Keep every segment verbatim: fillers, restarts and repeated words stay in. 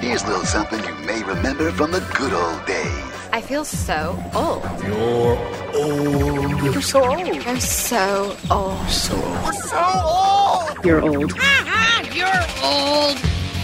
Here's a little something you may remember from the good old days. I feel so old. You're old. You're so old. You're so old. So old. You're so old. You're old. You're old.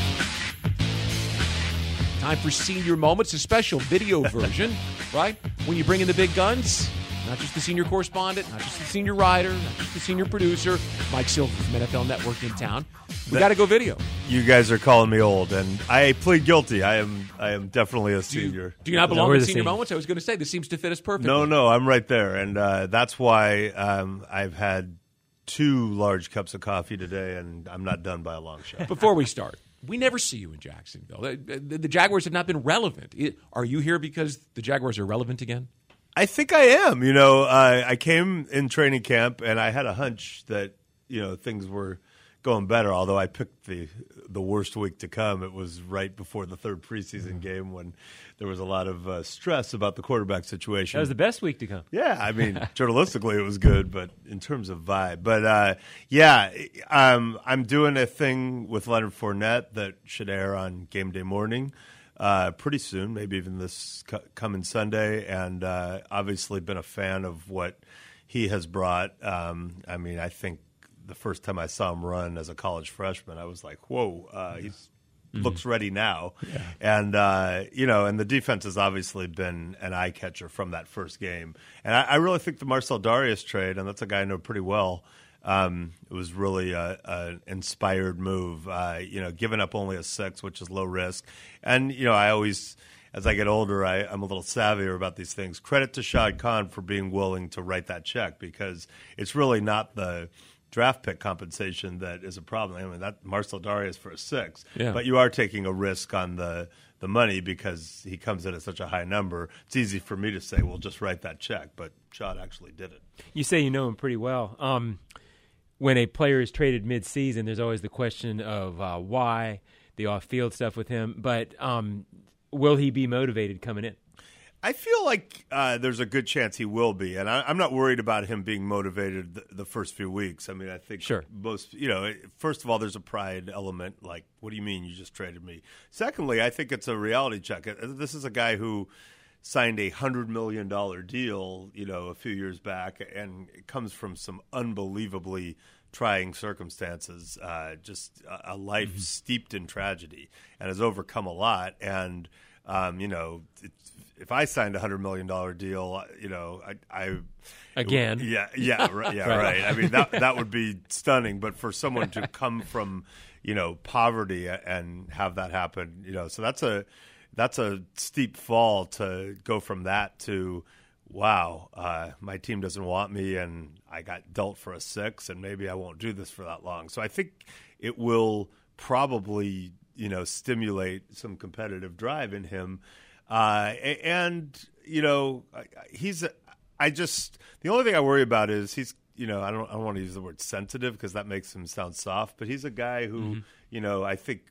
Time for Senior Moments, a special video version, right? When you bring in the big guns, not just the senior correspondent, not just the senior writer, not just the senior producer, Mike Silver from N F L Network in town. We got to go video. You guys are calling me old, and I plead guilty. I am I am definitely a senior. Do you, do you not belong No, in we're the Senior senior. Moments? I was going to say, this seems to fit us perfectly. No, no, I'm right there, and uh, that's why um, I've had two large cups of coffee today, and I'm not done by a long shot. Before we start, we never see you in Jacksonville. The, the, the Jaguars have not been relevant. It, are you here because the Jaguars are relevant again? I think I am. You know, uh, I came in training camp, and I had a hunch that, you know, things were going better, although I picked the the worst week to come. It was right before the third preseason game when there was a lot of uh, stress about the quarterback situation. That was the best week to come. Yeah, I mean, journalistically it was good, but in terms of vibe. But, uh, yeah, um, I'm doing a thing with Leonard Fournette that should air on game day morning uh, pretty soon, maybe even this co- coming Sunday, and uh, obviously been a fan of what he has brought. Um, I mean, I think the first time I saw him run as a college freshman, I was like, whoa, uh, he mm-hmm. looks ready now. Yeah. And, uh, you know, and the defense has obviously been an eye catcher from that first game. And I, I really think the Marcel Darius trade, and that's a guy I know pretty well, um, it was really an inspired move, uh, you know, giving up only a six, which is low risk. And, you know, I always, as I get older, I, I'm a little savvier about these things. Credit to Shad Khan for being willing to write that check, because it's really not the draft pick compensation that is a problem. I mean, that Marcel Darius for a six, yeah. But you are taking a risk on the, the money because he comes in at such a high number. It's easy for me to say, well, just write that check, but Shad actually did it. You say you know him pretty well. Um, when a player is traded mid-season, there's always the question of uh, why, the off-field stuff with him, but um, will he be motivated coming in? I feel like uh, there's a good chance he will be, and I, I'm not worried about him being motivated the, the first few weeks. I mean, I think sure. most, you know, first of all, there's a pride element, like, what do you mean you just traded me? Secondly, I think it's a reality check. This is a guy who signed a one hundred million dollars deal, you know, a few years back, and it comes from some unbelievably trying circumstances, uh, just a, a life mm-hmm. steeped in tragedy, and has overcome a lot, and Um, you know, it's, if I signed a hundred million dollar deal, you know, I, I again, it, yeah, yeah, right, yeah, right. right. I mean, that that would be stunning. But for someone to come from, you know, poverty and have that happen, you know, so that's a that's a steep fall to go from that to, wow, uh, my team doesn't want me, and I got dealt for a six, and maybe I won't do this for that long. So I think it will probably, you know, stimulate some competitive drive in him. Uh, and, you know, he's, I just, the only thing I worry about is he's, you know, I don't, I don't want to use the word sensitive because that makes him sound soft, but he's a guy who, mm-hmm. you know, I think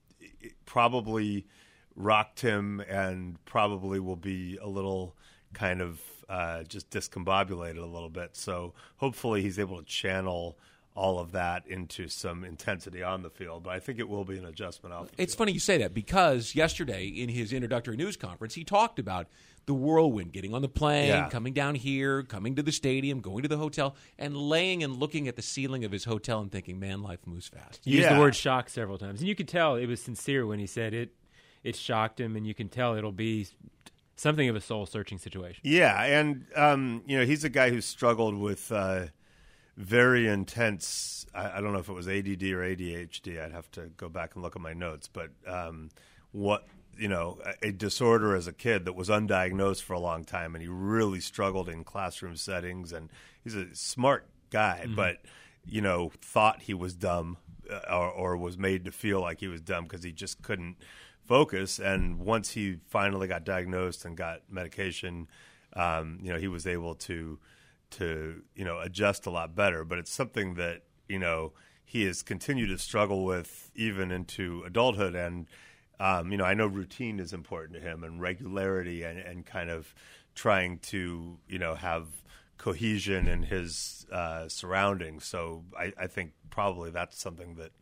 probably rocked him and probably will be a little kind of uh, just discombobulated a little bit. So hopefully he's able to channel all of that into some intensity on the field, but I think it will be an adjustment off the It's field. funny you say that, because yesterday in his introductory news conference, he talked about the whirlwind, getting on the plane, yeah. coming down here, coming to the stadium, going to the hotel, and laying and looking at the ceiling of his hotel and thinking, man, life moves fast. He used yeah. the word shock several times, and you could tell it was sincere when he said it. It shocked him, and you can tell it'll be something of a soul-searching situation. Yeah, and um, you know, he's a guy who struggled with uh, very intense, I, I don't know if it was A D D or A D H D. I'd have to go back and look at my notes. But um, what, you know, a, a disorder as a kid that was undiagnosed for a long time, and he really struggled in classroom settings. And he's a smart guy, mm-hmm. but, you know, thought he was dumb uh, or, or was made to feel like he was dumb because he just couldn't focus. And once he finally got diagnosed and got medication, um, you know, he was able to to, you know, adjust a lot better. But it's something that, you know, he has continued to struggle with even into adulthood. And, um, you know, I know routine is important to him, and regularity, and, and kind of trying to, you know, have cohesion in his uh, surroundings. So I, I think probably that's something that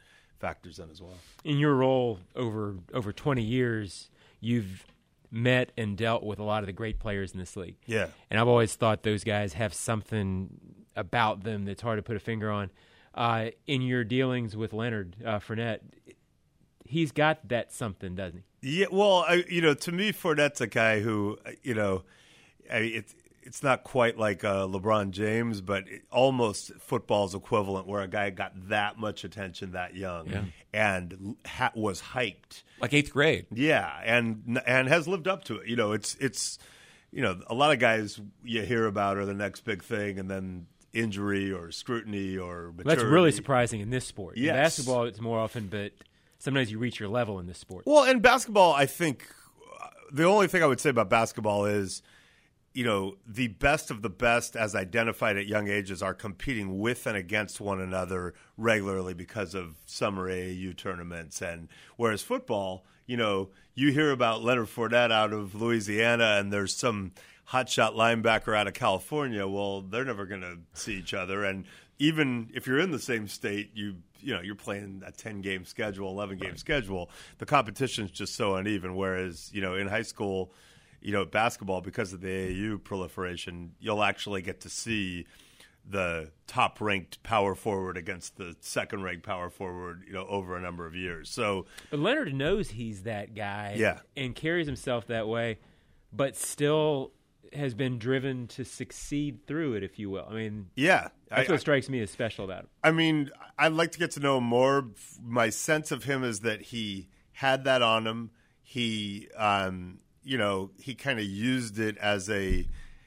factors in as well. In your role over over twenty years, you've met and dealt with a lot of the great players in this league. Yeah. And I've always thought those guys have something about them that's hard to put a finger on. Uh, in your dealings with Leonard uh, Fournette, he's got that something, doesn't he? Yeah, well, I, you know, to me, Fournette's a guy who, you know, I mean, it's it's not quite like uh, LeBron James, but it, almost football's equivalent, where a guy got that much attention that young Yeah. and ha- was hyped, Like eighth grade. yeah, and and has lived up to it. You know, it's it's you know, a lot of guys you hear about are the next big thing, and then injury or scrutiny or maturity. Well, that's really surprising in this sport. In Yes. basketball, it's more often, but sometimes you reach your level in this sport. Well, in basketball, I think uh, the only thing I would say about basketball is, you know, the best of the best as identified at young ages are competing with and against one another regularly because of summer A A U tournaments. And whereas football, you know, you hear about Leonard Fournette out of Louisiana and there's some hotshot linebacker out of California. Well, they're never going to see each other. And even if you're in the same state, you you know, you're playing a ten-game schedule, eleven-game Right. schedule. The competition's just so uneven. Whereas, you know, in high school, you know, basketball, because of the A A U proliferation, you'll actually get to see the top-ranked power forward against the second-ranked power forward, you know, over a number of years. So, But Leonard knows he's that guy Yeah. and carries himself that way, but still has been driven to succeed through it, if you will. I mean, yeah. that's I, what strikes me as special about him. I mean, I'd like to get to know him more. My sense of him is that he had that on him. He, um, you know, he kind of used it as a,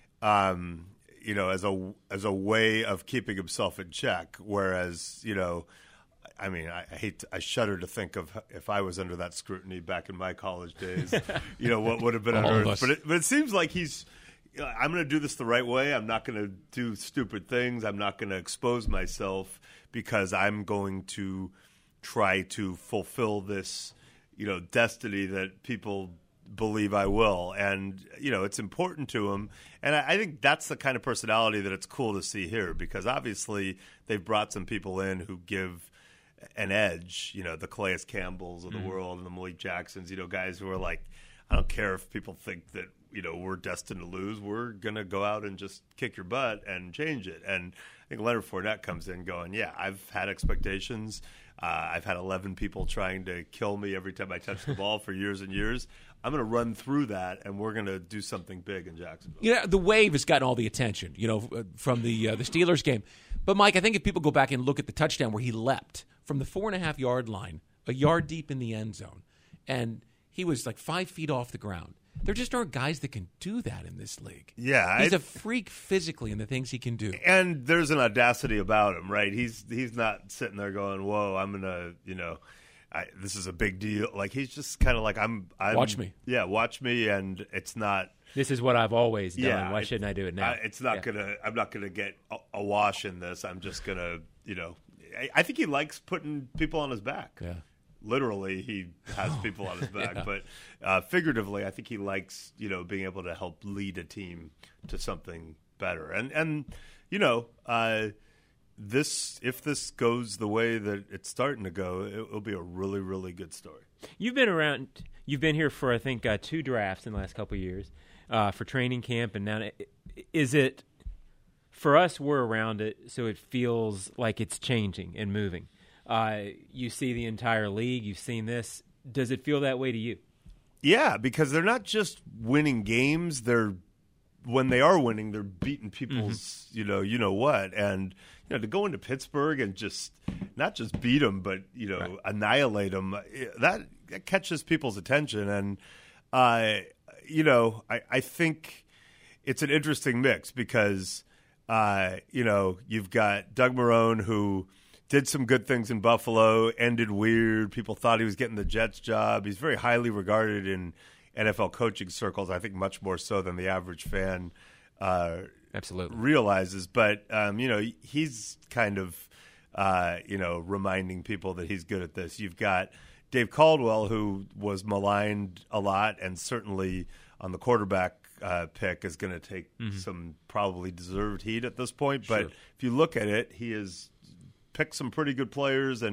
um, you know, as a as a way of keeping himself in check. Whereas, you know, I mean, I, I hate, to, I shudder to think of if I was under that scrutiny back in my college days. You know, what would have been All under of it. us. But it, but it seems like he's. I'm going to do this the right way. I'm not going to do stupid things. I'm not going to expose myself because I'm going to try to fulfill this, you know, destiny that people believe I will. And, you know, it's important to him. And I, I think that's the kind of personality that it's cool to see here, because obviously they've brought some people in who give an edge, you know, the Calais Campbells of the Mm-hmm. world and the Malik Jacksons, you know, guys who are like, I don't care if people think that, you know, we're destined to lose. We're going to go out and just kick your butt and change it. And I think Leonard Fournette comes in going, yeah, I've had expectations. Uh, I've had eleven people trying to kill me every time I touch the ball for years and years. I'm going to run through that, and we're going to do something big in Jacksonville. You know, the wave has gotten all the attention, you know, uh, from the uh, the Steelers game. But, Mike, I think if people go back and look at the touchdown where he leapt from the four-and-a-half-yard line, a yard deep in the end zone, and he was like five feet off the ground. There just aren't guys that can do that in this league. Yeah, He's I- a freak physically in the things he can do. And there's an audacity about him, right? He's he's not sitting there going, "Whoa, I'm gonna, you know, I, this is a big deal." Like, he's just kind of like, "I'm, I'm, Watch me." Yeah, watch me, and it's not. This is what I've always done. Yeah, Why it- shouldn't I do it now? I, it's not Yeah. gonna. I'm not gonna get a, awash in this. I'm just gonna, you know. I, I think he likes putting people on his back. Yeah. Literally, he has people on his back, Yeah. but uh, figuratively, I think he likes, you know, being able to help lead a team to something better. And and you know, uh, this if this goes the way that it's starting to go, it, it'll be a really really good story. You've been around. You've been here for I think uh, two drafts in the last couple of years uh, for training camp, and now is it for us? We're around it, so it feels like it's changing and moving. Uh, you see the entire league. You've seen this. Does it feel that way to you? Yeah, because they're not just winning games; they're when they are winning, they're beating people's, you know, you know what, and you know to go into Pittsburgh and just not just beat them, but you know Right. annihilate them. That, that catches people's attention, and uh, you know, I, I think it's an interesting mix because uh, you know you've got Doug Marrone who did some good things in Buffalo, ended weird. People thought he was getting the Jets job. He's very highly regarded in N F L coaching circles, I think much more so than the average fan uh, Absolutely. realizes. But, um, you know, he's kind of, uh, you know, reminding people that he's good at this. You've got Dave Caldwell, who was maligned a lot and certainly on the quarterback uh, pick is going to take some probably deserved heat at this point. But Sure. if you look at it, he is picked some pretty good players and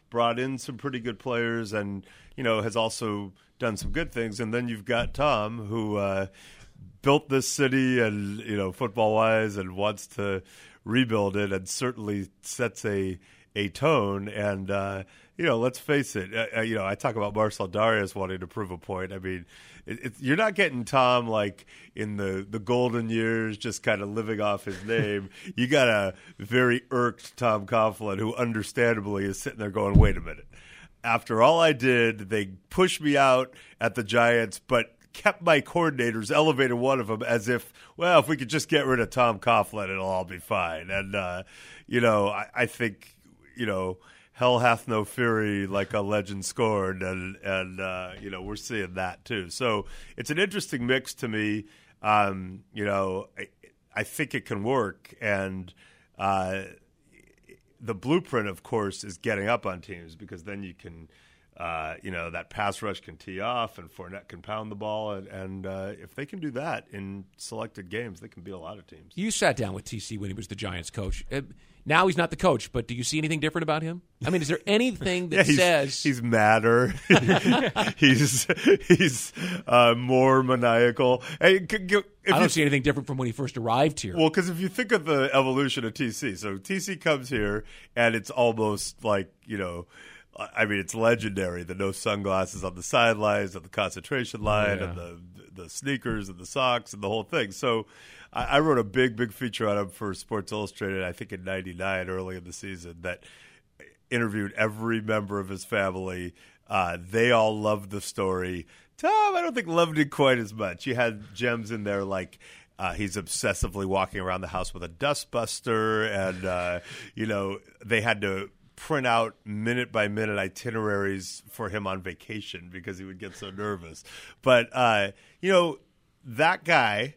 brought in some pretty good players and, you know, has also done some good things. And then you've got Tom, who uh, built this city and, you know, football-wise and wants to rebuild it and certainly sets a a tone. And, uh, you know, let's face it, uh, you know, I talk about Marcel Darius wanting to prove a point. I mean, it, it, you're not getting Tom like in the, the golden years just kind of living off his name. You got a very irked Tom Coughlin who understandably is sitting there going, wait a minute. After all I did, they pushed me out at the Giants, but kept my coordinators, elevated one of them as if, well, if we could just get rid of Tom Coughlin, it'll all be fine. And, uh, you know, I, I think, you know, hell hath no fury like a legend scorned, and, and uh, you know, we're seeing that too. So it's an interesting mix to me. Um, you know, I, I think it can work, and uh, the blueprint, of course, is getting up on teams because then you can – Uh, you know, that pass rush can tee off and Fournette can pound the ball. And, and uh, if they can do that in selected games, they can beat a lot of teams. You sat down with T C when he was the Giants coach. Uh, now he's not the coach, but do you see anything different about him? I mean, is there anything that yeah, he's, says... He's madder. he's he's uh, more maniacal. Hey, if I don't you, see anything different from when he first arrived here. Well, because if you think of the evolution of T C, so T C comes here and it's almost like, you know... I mean, it's legendary. The no sunglasses on the sidelines, and the concentration line, oh, yeah. and the the sneakers, and the socks, and the whole thing. So, I, I wrote a big, big feature on him for Sports Illustrated. I think in ninety-nine, early in the season, that interviewed every member of his family. Uh, they all loved the story. Tom, I don't think loved it quite as much. You had gems in there like. Uh, he's obsessively walking around the house with a dustbuster, and uh, you know they had to print out minute by minute itineraries for him on vacation because he would get so nervous. But, uh, you know, that guy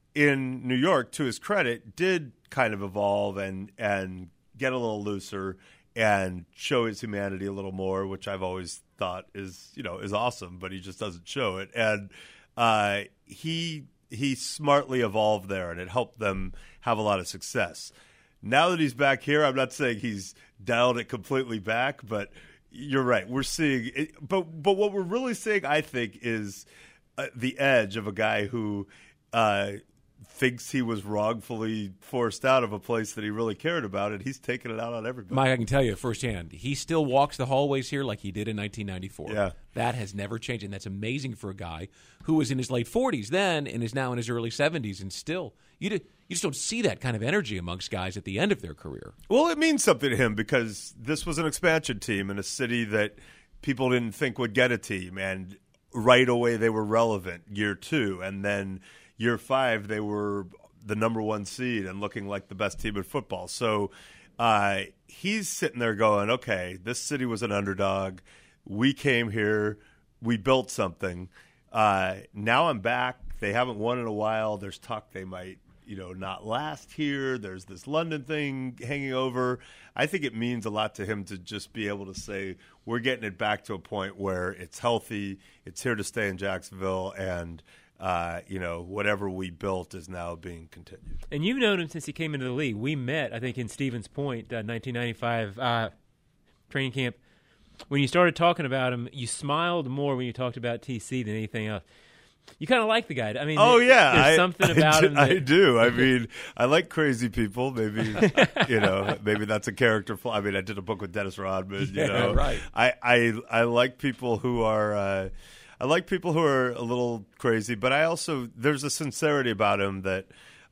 in New York, to his credit, did kind of evolve and, and get a little looser and show his humanity a little more, which I've always thought is, you know, is awesome, but he just doesn't show it. And uh, he he smartly evolved there, and it helped them have a lot of success. Now that he's back here, I'm not saying he's dialed it completely back, but you're right. We're seeing it, but but what we're really seeing, I think, is uh, the edge of a guy who uh, thinks he was wrongfully forced out of a place that he really cared about, and he's taking it out on everybody. Mike, I can tell you firsthand, he still walks the hallways here like he did in nineteen ninety-four. Yeah. That has never changed, and that's amazing for a guy who was in his late forties then and is now in his early seventies, and still you did. You just don't see that kind of energy amongst guys at the end of their career. Well, it means something to him because this was an expansion team in a city that people didn't think would get a team. And right away they were relevant year two. And then year five they were the number one seed and looking like the best team in football. So uh, he's sitting there going, okay, this city was an underdog. We came here. We built something. Uh, now I'm back. They haven't won in a while. There's talk they might – you know, not last here. There's this London thing hanging over. I think it means a lot to him to just be able to say, we're getting it back to a point where it's healthy, it's here to stay in Jacksonville, and, uh, you know, whatever we built is now being continued. And you've known him since he came into the league. We met, I think, in Stevens Point, uh, nineteen ninety-five uh, training camp. When you started talking about him, you smiled more when you talked about T C than anything else. You kind of like the guy. I mean, oh yeah, there's I, something I about do, him. That, I do. I mean, I like crazy people. Maybe you know, maybe that's a character flaw. I mean, I did a book with Dennis Rodman. You Yeah, know, right. I, I I like people who are. Uh, I like people who are a little crazy, but I also there's a sincerity about him that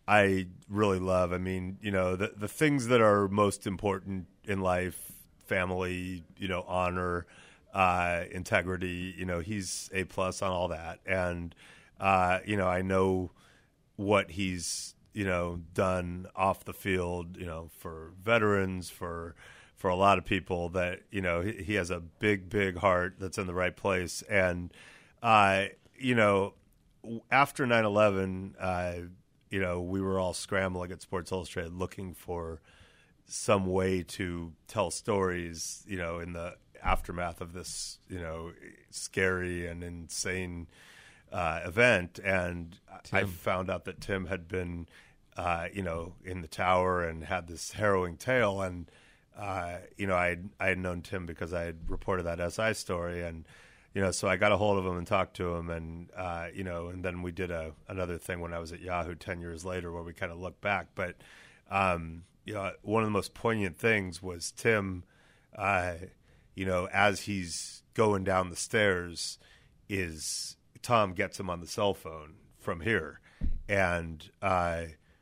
I really love. I mean, you know, the the things that are most important in life, family, you know, honor. Uh, integrity, you know, he's A plus on all that. And, uh, you know, I know what he's, you know, done off the field, you know, for veterans, for for a lot of people that, you know, he, he has a big, big heart that's in the right place. And, uh, you know, after nine eleven, uh, you know, we were all scrambling at Sports Illustrated looking for some way to tell stories, you know, in the aftermath of this, you know, scary and insane uh, event. And Tim. I found out that Tim had been, uh, you know, in the tower and had this harrowing tale. And uh, you know, I had, I had known Tim because I had reported that S I story, and you know, so I got a hold of him and talked to him, and uh, you know, and then we did a another thing when I was at Yahoo ten years later, where we kind of looked back. But um, you know, one of the most poignant things was Tim, uh, you know, as he's going down the stairs, is Tom gets him on the cell phone from here, and uh,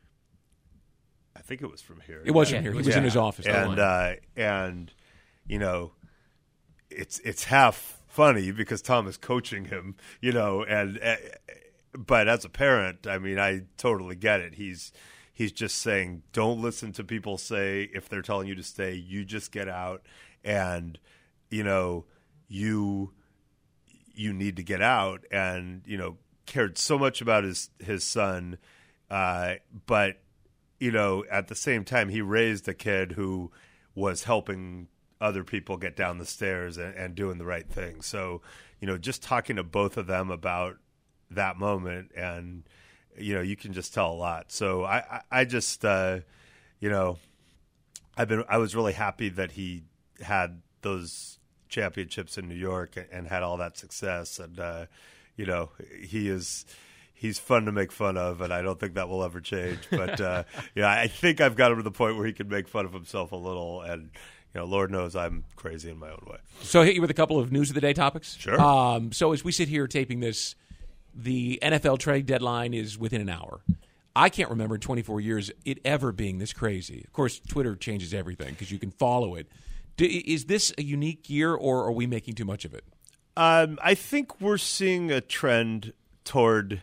I think it was from here. It wasn't here. He was Yeah. in his office. and uh, and you know, it's it's half funny because Tom is coaching him, you know, and uh, but as a parent, I mean, I totally get it. He's he's just saying, don't listen to people say if they're telling you to stay, you just get out, and you know, you you need to get out, and you know, cared so much about his his son, uh, but you know, at the same time, he raised a kid who was helping other people get down the stairs and, and doing the right thing. So, you know, just talking to both of them about that moment, and you know, you can just tell a lot. So I, I, I just, uh, you know, I've been, I was really happy that he had those championships in New York and, and had all that success. And, uh, you know, he is, he's fun to make fun of, and I don't think that will ever change. But, uh, yeah, I think I've got him to the point where he can make fun of himself a little, and, you know, Lord knows I'm crazy in my own way. So I hit you with a couple of news of the day topics. Sure. Um, so as we sit here taping this, the N F L trade deadline is within an hour. I can't remember in twenty-four years it ever being this crazy. Of course, Twitter changes everything because you can follow it. Do, is this a unique year, or are we making too much of it? Um, I think we're seeing a trend toward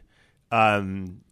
um,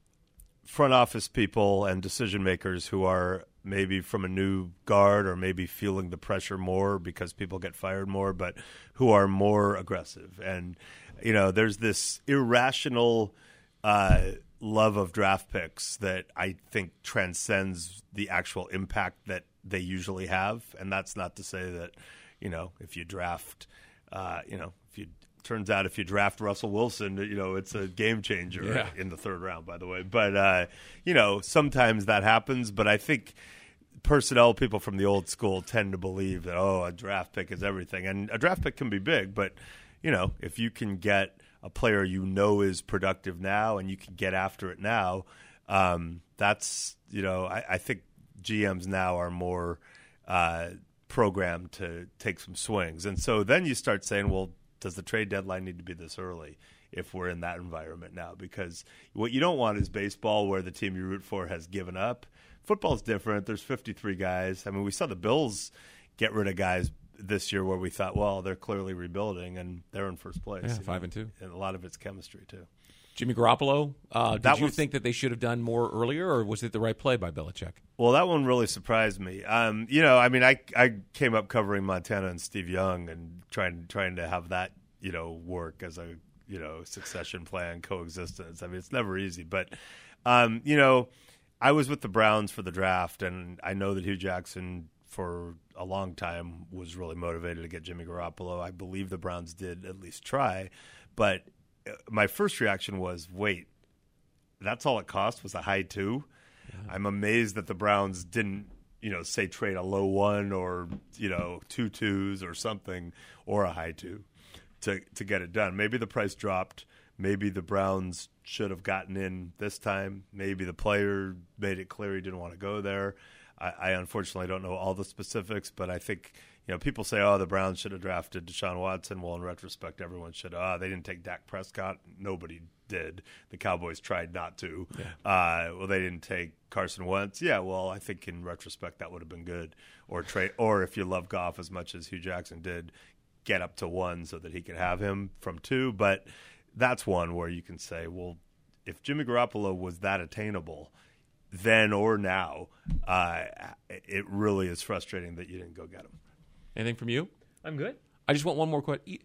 front office people and decision makers who are maybe from a new guard, or maybe feeling the pressure more because people get fired more, but who are more aggressive. And, you know, there's this irrational uh, love of draft picks that I think transcends the actual impact that they usually have. And that's not to say that, you know, if you draft, uh, you know, if you turns out if you draft Russell Wilson, you know, it's a game changer Yeah. in the third round, by the way. But, uh, you know, sometimes that happens. But I think personnel people from the old school tend to believe that, oh, a draft pick is everything. And a draft pick can be big, but, you know, if you can get a player you know is productive now and you can get after it now, um, that's, you know, I, I think G Ms now are more uh, programmed to take some swings. And so then you start saying, well, does the trade deadline need to be this early if we're in that environment now? Because what you don't want is baseball where the team you root for has given up. Football's different. There's fifty-three guys. I mean, we saw the Bills get rid of guys this year where we thought, well, they're clearly rebuilding, and they're in first place. Yeah, you five know? and two. And a lot of it's chemistry, too. Jimmy Garoppolo, uh, did That you was- think that they should have done more earlier, or was it the right play by Belichick? Well, that one really surprised me. Um, you know, I mean, I I came up covering Montana and Steve Young and trying trying to have that, you know, work as a, you know, succession plan, coexistence. I mean, it's never easy. But, um, you know, I was with the Browns for the draft, and I know that Hugh Jackson for a long time was really motivated to get Jimmy Garoppolo. I believe the Browns did at least try. But my first reaction was, wait, that's all it cost was a high two? Yeah. I'm amazed that the Browns didn't, you know, say trade a low one or, you know, two twos or something, or a high two to to get it done. Maybe the price dropped. Maybe the Browns should have gotten in this time. Maybe the player made it clear he didn't want to go there. I, I unfortunately don't know all the specifics, but I think, you know, people say, oh, the Browns should have drafted Deshaun Watson. Well, in retrospect, everyone should. Ah, oh, they didn't take Dak Prescott. Nobody did. The Cowboys tried not to. Yeah. Uh, well, they didn't take Carson Wentz. Yeah, well, I think in retrospect that would have been good. Or trade, or if you love Goff as much as Hugh Jackson did, get up to one so that he could have him from two. But that's one where you can say, well, if Jimmy Garoppolo was that attainable then or now, uh, it really is frustrating that you didn't go get him. Anything from you? I'm good. I just want one more question.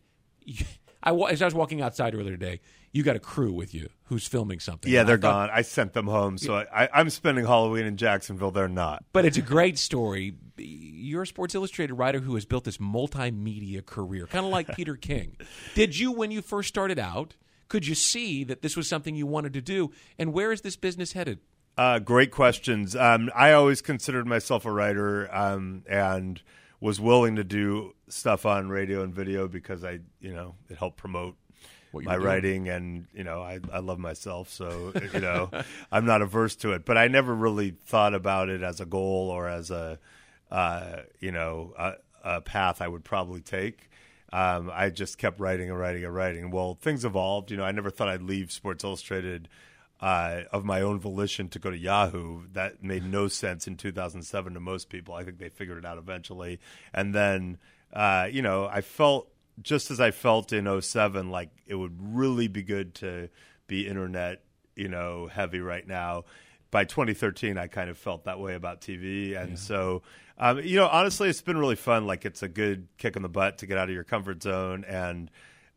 I, as I was walking outside earlier today, you got a crew with you who's filming something. Yeah, they're I thought, gone. I sent them home, so I, I'm spending Halloween in Jacksonville. They're not. But it's a great story. You're a Sports Illustrated writer who has built this multimedia career, kind of like Peter King. Did you, when you first started out, could you see that this was something you wanted to do? And where is this business headed? Uh, great questions. Um, I always considered myself a writer um, and was willing to do stuff on radio and video because I, you know, it helped promote What you my were doing. writing, and you know, I, I love myself, so you know, I'm not averse to it. But I never really thought about it as a goal or as a, uh, you know, a, a path I would probably take. Um, I just kept writing and writing and writing. Well, things evolved. You know, I never thought I'd leave Sports Illustrated uh, of my own volition to go to Yahoo. That made no sense in two thousand seven to most people. I think they figured it out eventually. And then, uh, you know, I felt just as I felt in oh seven, like it would really be good to be internet, you know, heavy right now. By twenty thirteen, I kind of felt that way about T V. And yeah. so, um, you know, honestly, it's been really fun. Like it's a good kick in the butt to get out of your comfort zone. And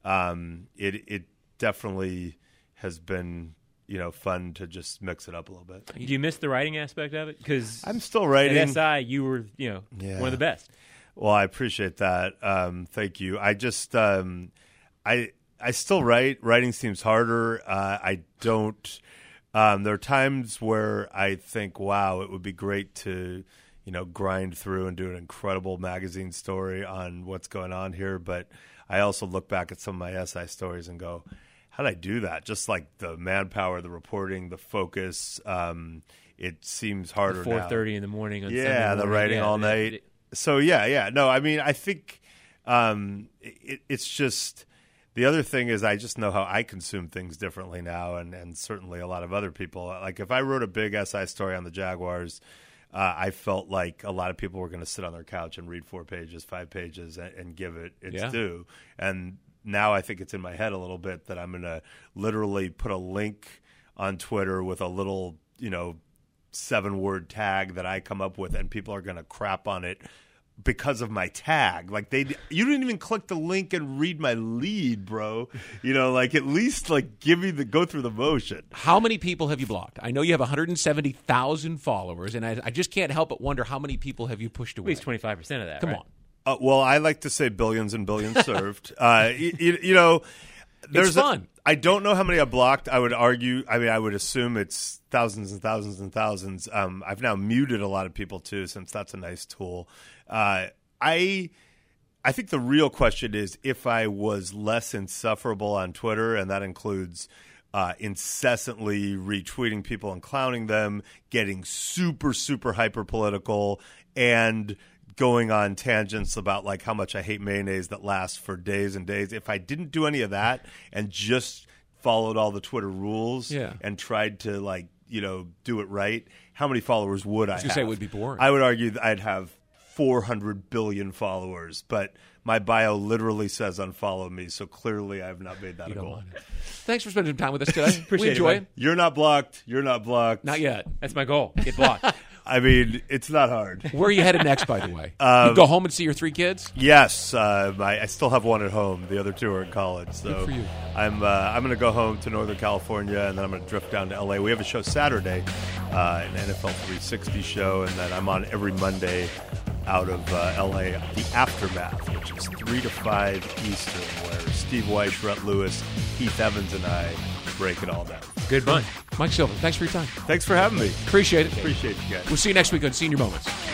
um, it it definitely has been, you know, fun to just mix it up a little bit. Do you miss the writing aspect of it? Because I'm still writing. At S I, you were, you know, yeah. one of the best. Well, I appreciate that. Um, thank you. I just, um, I I still write. Writing seems harder. Uh, I don't. Um, there are times where I think, wow, it would be great to, you know, grind through and do an incredible magazine story on what's going on here. But I also look back at some of my S I stories and go, how did I do that? Just like the manpower, the reporting, the focus. Um, it seems harder four now. thirty in the morning on Sunday Yeah, morning. the writing yeah, all the, night. The, So, yeah, yeah. No, I mean, I think um, it, it's just the other thing is I just know how I consume things differently now, and, and certainly a lot of other people. Like if I wrote a big S I story on the Jaguars, uh, I felt like a lot of people were going to sit on their couch and read four pages, five pages, and, and give it its Yeah. due. And now I think it's in my head a little bit that I'm going to literally put a link on Twitter with a little, you know, seven-word tag that I come up with, and people are going to crap on it because of my tag. Like they, you didn't even click the link and read my lead, bro. You know, like at least like give me the go through the motion. How many people have you blocked? I know you have one hundred seventy thousand followers, and I, I just can't help but wonder how many people have you pushed at away? least twenty-five percent of that. Come right? on. Uh, well, I like to say billions and billions served. uh, you, you, you know, there's It's fun. A, I don't know how many I blocked. I would argue. I mean, I would assume it's thousands and thousands and thousands. Um, I've now muted a lot of people too, since that's a nice tool. Uh, I, I think the real question is if I was less insufferable on Twitter, and that includes uh, incessantly retweeting people and clowning them, getting super super hyper political, and going on tangents about like how much I hate mayonnaise that lasts for days and days. If I didn't do any of that and just followed all the Twitter rules Yeah. and tried to like, you know, do it right, how many followers would I, I was gonna have? say it would be boring. I would argue that I'd have four hundred billion followers, but my bio literally says unfollow me, so clearly I have not made that You a don't goal. mind it. Thanks for spending some time with us today. Appreciate we it, enjoy man. it. You're not blocked. You're not blocked. Not yet. That's my goal. Get blocked. I mean, it's not hard. Where are you headed next, by the way? Um, you go home and see your three kids? Yes, uh, my, I still have one at home. The other two are in college. So Good for you. I'm uh, I'm going to go home to Northern California, and then I'm going to drift down to L A. We have a show Saturday, uh, an N F L three sixty show, and then I'm on every Monday out of uh, L A, The Aftermath, which is three to five Eastern, where Steve Weiss, Rhett Lewis, Keith Evans, and I break it all down. Good bunch. Mike Silver, thanks for your time. Thanks for having me. Appreciate it. Appreciate you guys. We'll see you next week on Senior Moments.